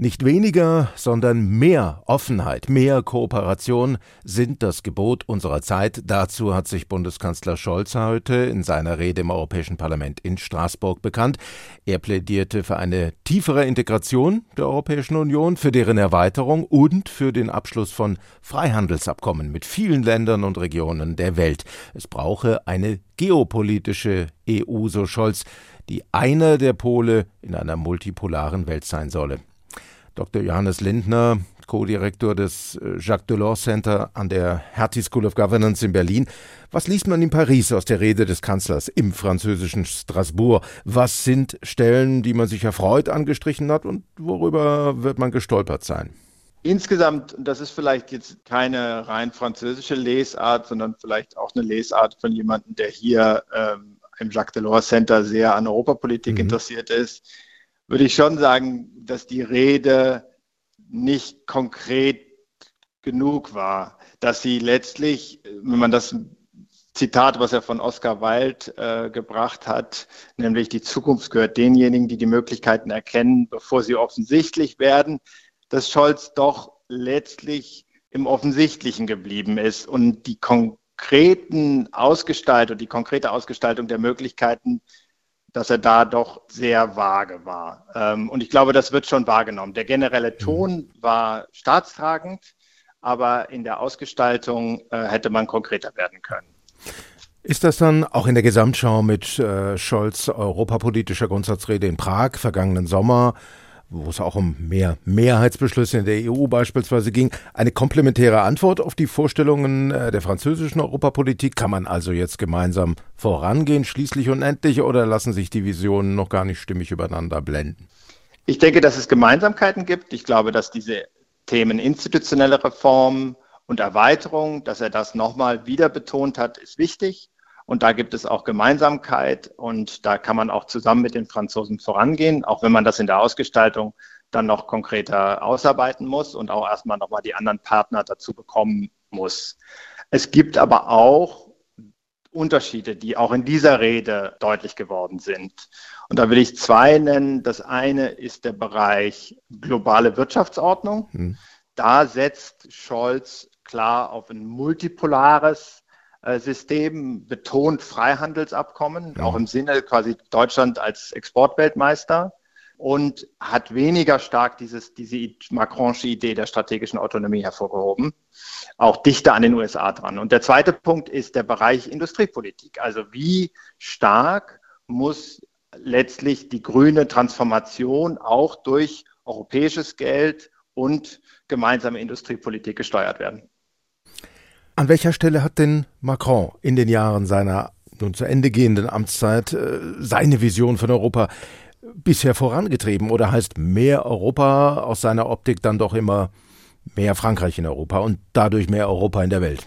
Nicht weniger, sondern mehr Offenheit, mehr Kooperation sind das Gebot unserer Zeit. Dazu hat sich Bundeskanzler Scholz heute in seiner Rede im Europäischen Parlament in Straßburg bekannt. Er plädierte für eine tiefere Integration der Europäischen Union, für deren Erweiterung und für den Abschluss von Freihandelsabkommen mit vielen Ländern und Regionen der Welt. Es brauche eine geopolitische EU, so Scholz, die einer der Pole in einer multipolaren Welt sein solle. Dr. Johannes Lindner, Co-Direktor des Jacques Delors Center an der Hertie School of Governance in Berlin. Was liest man in Paris aus der Rede des Kanzlers im französischen Strasbourg? Was sind Stellen, die man sich erfreut angestrichen hat und worüber wird man gestolpert sein? Insgesamt, das ist vielleicht jetzt keine rein französische Lesart, sondern vielleicht auch eine Lesart von jemandem, der hier im Jacques Delors Center sehr an Europapolitik interessiert ist, würde ich schon sagen, dass die Rede nicht konkret genug war, dass sie letztlich, wenn man das Zitat, was er von Oscar Wilde gebracht hat, nämlich die Zukunft gehört denjenigen, die die Möglichkeiten erkennen, bevor sie offensichtlich werden, dass Scholz doch letztlich im Offensichtlichen geblieben ist und die konkrete Ausgestaltung der Möglichkeiten, dass er da doch sehr vage war. Und ich glaube, das wird schon wahrgenommen. Der generelle Ton war staatstragend, aber in der Ausgestaltung hätte man konkreter werden können. Ist das dann auch in der Gesamtschau mit Scholz' europapolitischer Grundsatzrede in Prag vergangenen Sommer, wo es auch um mehr Mehrheitsbeschlüsse in der EU beispielsweise ging, eine komplementäre Antwort auf die Vorstellungen der französischen Europapolitik? Kann man also jetzt gemeinsam vorangehen, schließlich und endlich, oder lassen sich die Visionen noch gar nicht stimmig übereinander blenden? Ich denke, dass es Gemeinsamkeiten gibt. Ich glaube, dass diese Themen institutionelle Reform und Erweiterung, dass er das nochmal wieder betont hat, ist wichtig. Und da gibt es auch Gemeinsamkeit und da kann man auch zusammen mit den Franzosen vorangehen, auch wenn man das in der Ausgestaltung dann noch konkreter ausarbeiten muss und auch erstmal nochmal die anderen Partner dazu bekommen muss. Es gibt aber auch Unterschiede, die auch in dieser Rede deutlich geworden sind. Und da will ich zwei nennen. Das eine ist der Bereich globale Wirtschaftsordnung. Da setzt Scholz klar auf ein multipolares System, betont Freihandelsabkommen, auch im Sinne quasi Deutschland als Exportweltmeister und hat weniger stark diese Macronische Idee der strategischen Autonomie hervorgehoben, auch dichter an den USA dran. Und der zweite Punkt ist der Bereich Industriepolitik. Also wie stark muss letztlich die grüne Transformation auch durch europäisches Geld und gemeinsame Industriepolitik gesteuert werden? An welcher Stelle hat denn Macron in den Jahren seiner nun zu Ende gehenden Amtszeit seine Vision von Europa bisher vorangetrieben? Oder heißt mehr Europa aus seiner Optik dann doch immer mehr Frankreich in Europa und dadurch mehr Europa in der Welt?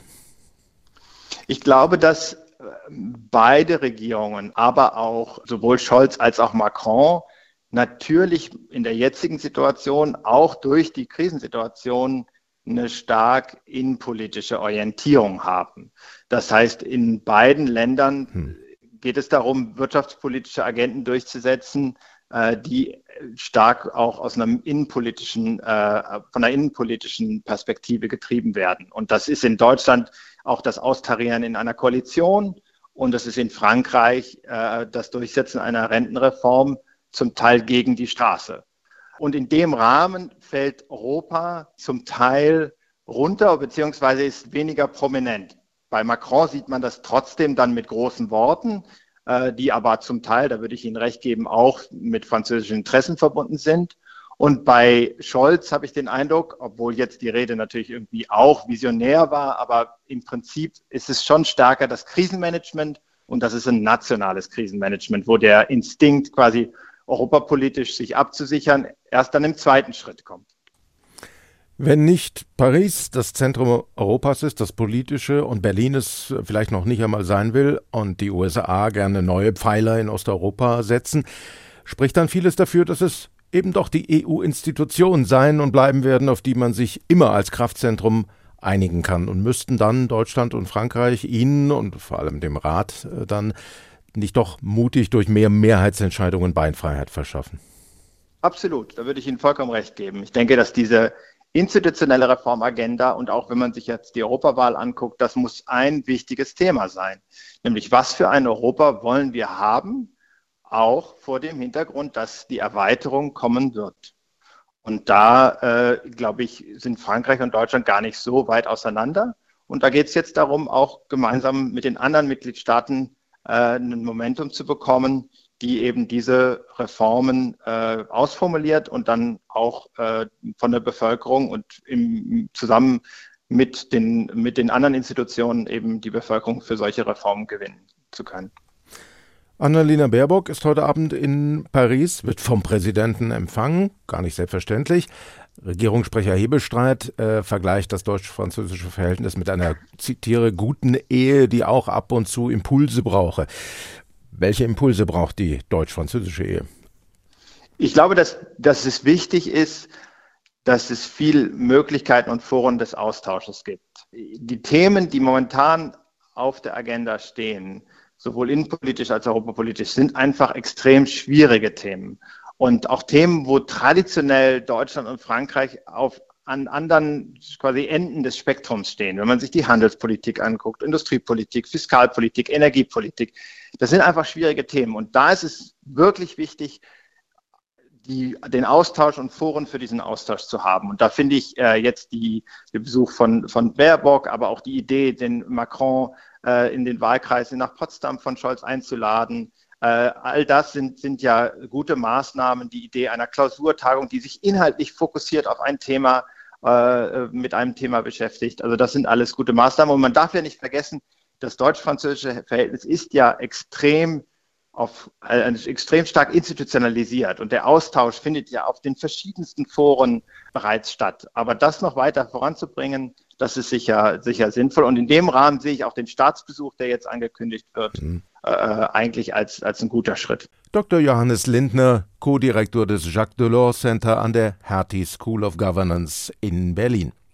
Ich glaube, dass beide Regierungen, aber auch sowohl Scholz als auch Macron, natürlich in der jetzigen Situation auch durch die Krisensituation eine stark innenpolitische Orientierung haben. Das heißt, in beiden Ländern geht es darum, wirtschaftspolitische Agenden durchzusetzen, die stark auch aus einer von einer innenpolitischen Perspektive getrieben werden. Und das ist in Deutschland auch das Austarieren in einer Koalition und das ist in Frankreich das Durchsetzen einer Rentenreform, zum Teil gegen die Straße. Und in dem Rahmen fällt Europa zum Teil runter, beziehungsweise ist weniger prominent. Bei Macron sieht man das trotzdem dann mit großen Worten, die aber zum Teil, da würde ich Ihnen recht geben, auch mit französischen Interessen verbunden sind. Und bei Scholz habe ich den Eindruck, obwohl jetzt die Rede natürlich irgendwie auch visionär war, aber im Prinzip ist es schon stärker das Krisenmanagement und das ist ein nationales Krisenmanagement, wo der Instinkt quasi europapolitisch sich abzusichern, erst dann im zweiten Schritt kommt. Wenn nicht Paris das Zentrum Europas ist, das politische, und Berlin es vielleicht noch nicht einmal sein will und die USA gerne neue Pfeiler in Osteuropa setzen, spricht dann vieles dafür, dass es eben doch die EU-Institutionen sein und bleiben werden, auf die man sich immer als Kraftzentrum einigen kann. Und müssten dann Deutschland und Frankreich Ihnen und vor allem dem Rat dann nicht doch mutig durch mehr Mehrheitsentscheidungen Beinfreiheit verschaffen? Absolut, da würde ich Ihnen vollkommen recht geben. Ich denke, dass diese institutionelle Reformagenda und auch wenn man sich jetzt die Europawahl anguckt, das muss ein wichtiges Thema sein. Nämlich, was für ein Europa wollen wir haben, auch vor dem Hintergrund, dass die Erweiterung kommen wird. Und da, glaube ich, sind Frankreich und Deutschland gar nicht so weit auseinander. Und da geht es jetzt darum, auch gemeinsam mit den anderen Mitgliedstaaten ein Momentum zu bekommen, die eben diese Reformen ausformuliert und dann auch von der Bevölkerung und zusammen mit den anderen Institutionen eben die Bevölkerung für solche Reformen gewinnen zu können. Annalena Baerbock ist heute Abend in Paris, wird vom Präsidenten empfangen, gar nicht selbstverständlich. Regierungssprecher Hebestreit vergleicht das deutsch-französische Verhältnis mit einer, zitiere, guten Ehe, die auch ab und zu Impulse brauche. Welche Impulse braucht die deutsch-französische Ehe? Ich glaube, dass es wichtig ist, dass es viel Möglichkeiten und Foren des Austausches gibt. Die Themen, die momentan auf der Agenda stehen, sowohl innenpolitisch als auch europapolitisch, sind einfach extrem schwierige Themen. Und auch Themen, wo traditionell Deutschland und Frankreich an anderen quasi Enden des Spektrums stehen. Wenn man sich die Handelspolitik anguckt, Industriepolitik, Fiskalpolitik, Energiepolitik, das sind einfach schwierige Themen. Und da ist es wirklich wichtig, den Austausch und Foren für diesen Austausch zu haben. Und da finde ich jetzt den Besuch von Baerbock, aber auch die Idee, den Macron in den Wahlkreis nach Potsdam von Scholz einzuladen, all das sind ja gute Maßnahmen. Die Idee einer Klausurtagung, die sich inhaltlich fokussiert auf ein Thema, mit einem Thema beschäftigt. Also das sind alles gute Maßnahmen. Und man darf ja nicht vergessen, das deutsch-französische Verhältnis ist ja extrem stark institutionalisiert und der Austausch findet ja auf den verschiedensten Foren bereits statt. Aber das noch weiter voranzubringen, das ist sicher sinnvoll. Und in dem Rahmen sehe ich auch den Staatsbesuch, der jetzt angekündigt wird, eigentlich als ein guter Schritt. Dr. Johannes Lindner, Co-Direktor des Jacques Delors Center an der Hertie School of Governance in Berlin.